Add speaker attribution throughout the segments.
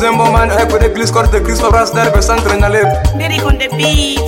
Speaker 1: Zembo man, I put the Glis Court, the Chris Fabras, there, the Santre Nalep.
Speaker 2: Derek on the beat.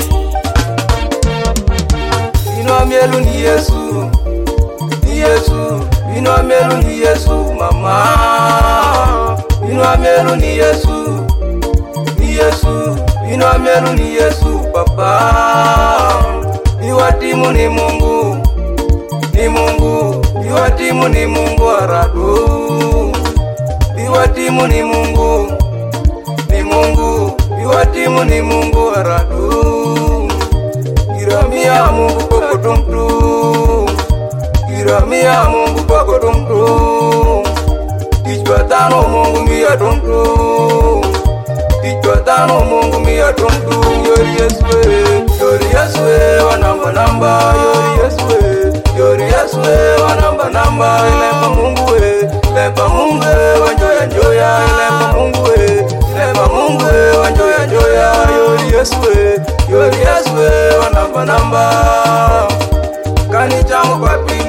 Speaker 1: Inwamelu ni Yesu, ni Yesu. Inwamelu ni Yesu, mama. Inwamelu ni Yesu, ni Yesu. Inwamelu ni Yesu, papa. Iwatimu ni Mungu, ni Mungu. Iwatimu ni Mungu aradu. Iwatimu ni Mungu, ni Mungu. Iwatimu ni Mungu aradu. Iramia Mungu kwa kutumtu, Iramia Mungu kwa kutumtu. Tijbatano Mungu mia tumtu, Tijbatano Mungu mia tumtu. Yori Yeswe, wanamba namba. Yori Yeswe, wanamba namba. Ilepa Mungu lepa Mungu wanjoya njoya. Ilepa Mungu lepa Mungu wanjoya njoya. Yori Yeswe, wanamba namba. Kanichamu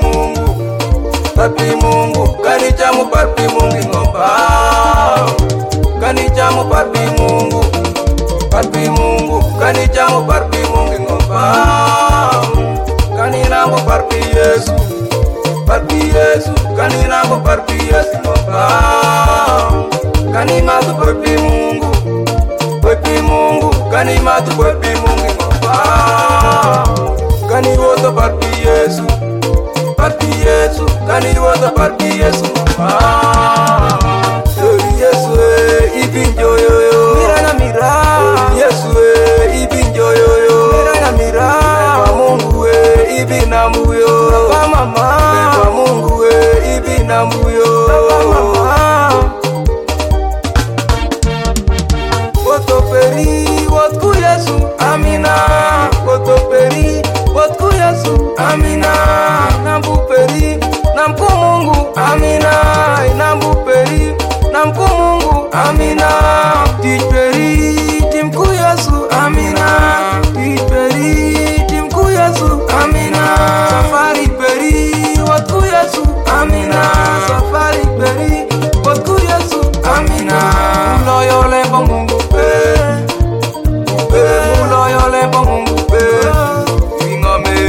Speaker 1: papi Mungu, kanichamu papi Mungu ngomba. Kanichamu papi Mungu, kanichamu papi Mungu ngomba. Kaninambo papi Yesu, kaninambo papi Yesu ngomba. Kanimatu papi Mungu, kanimatu papi Mungu ngomba. Kaniwoto papi Yesu, kaniwoto papi Yesu ngomba. Yori Yesu ibinjo yoyo, mira na mira. Yesu ibinjo yoyo, mira na mira. Lepa Mungu ibinamu yo, Papa mama. Lepa Mungu ibinamu yo, Papa mama. Wotoperi wotku Yesu, amina. Wotoperi wotku Yesu, amina. Nambuperi namku Mungu, amina. Nambuperi namku Mungu, amina. Tijperi timku Yesu, amina. Tijperi timku Yesu, amina. Safari peri wotku Yesu, amina. Safari peri wotku Yesu, amina. Uloyo lembo Mungu uloyo lembo Mungu ingome.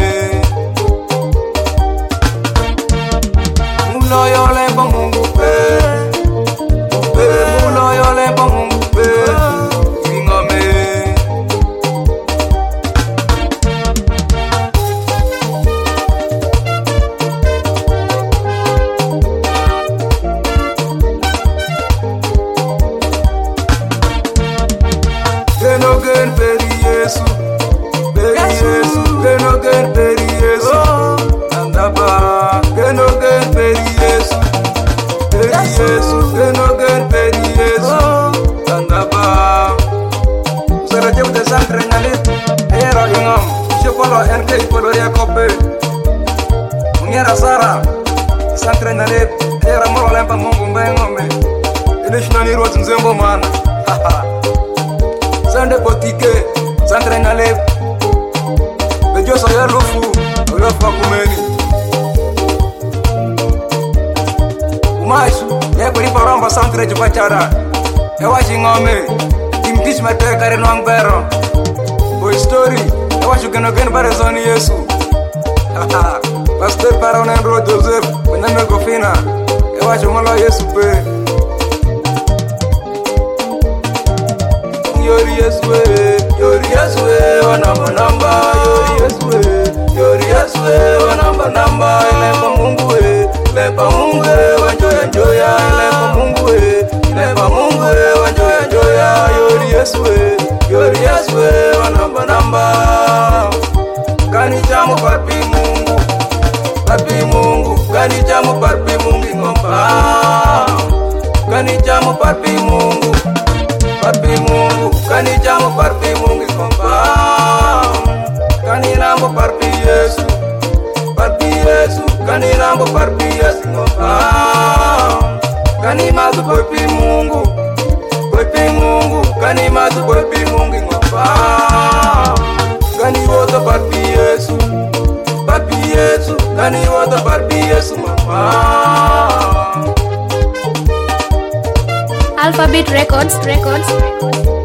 Speaker 1: Uloyo lembo Mungu uloyo lembo Mungu ingome. Kenogen peri Yesu, kenogen peri Yesu, andaba. Kenogen peri Yesu, kenogen peri Yesu, andaba. Usara jauh de Santre Nalep, era ingam. Shopolo NK ipolo ya kope. Mungera Sara, Santre Nalep, era moro lempa Mungu ngome. Elishna roz Zembo man. Sande potike, Santre Nalep. Bejo saya lufu, lufu kumeni. Umash, ya kuri paramba Santre jupachara. Ewa chingome, imkich mate kare noang bero. Boy story, ewa shugenogen barezoni Yesu. Pastor Paronen Ro Joseph, wename gofina. Ewa chungolo Yesu pe. Yori Yesu, wanamba namba. Yori Yesu, wanamba namba. Lepa Mungu wanjoya njoya. Lepa Mungu wanjoya njoya. Yori Yesu, wanamba namba. Kanichamu papi Mungu, kanichamu papi Mungu ngomba. Kanichamu papi Mungu, kanichamu papi Mungu ngomba. Kaninambo papi Yesu, kaninambo papi Yesu ngomba. Kanimatu papi Mungu, kanimatu papi Mungu ngomba. Kaniwoto papi Yesu, kaniwoto papi Yesu mama.
Speaker 2: Alphabet Records.